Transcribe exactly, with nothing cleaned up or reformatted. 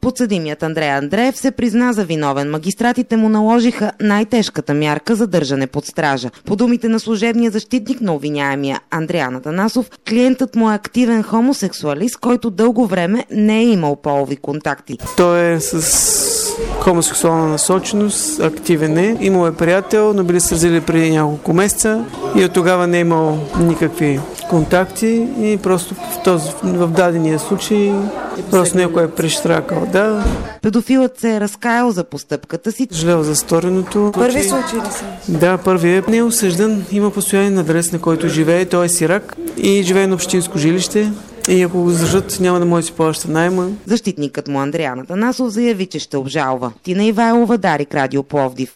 Подсъдимият Андрей Андреев се призна за виновен. Магистратите му наложиха най-тежката мярка за държане под стража. По думите на служебния защитник на обвиняемия Андриан Атанасов, клиентът му е активен хомосексуалист, който дълго време не е имал полови контакти. Той е с хомосексуална насоченост, активен е. Имал е приятел, но били се разили преди няколко месеца и от тогава не е имал никакви контакти и просто в, този, в дадения случай просто някой е прещракал. Да. Педофилът се е разкаял за постъпката си. Жалел за стореното. Първи случай ли са? Да, първият. Не е осъждан, има постоянен адрес, на който живее. Той е сирак и живее на общинско жилище. И ако го задържат, няма да може да си плаща найма. Защитникът му Андриан Атанасов заяви, че ще обжалва. Тина Ивайлова, Дарик, Радио Пловдив.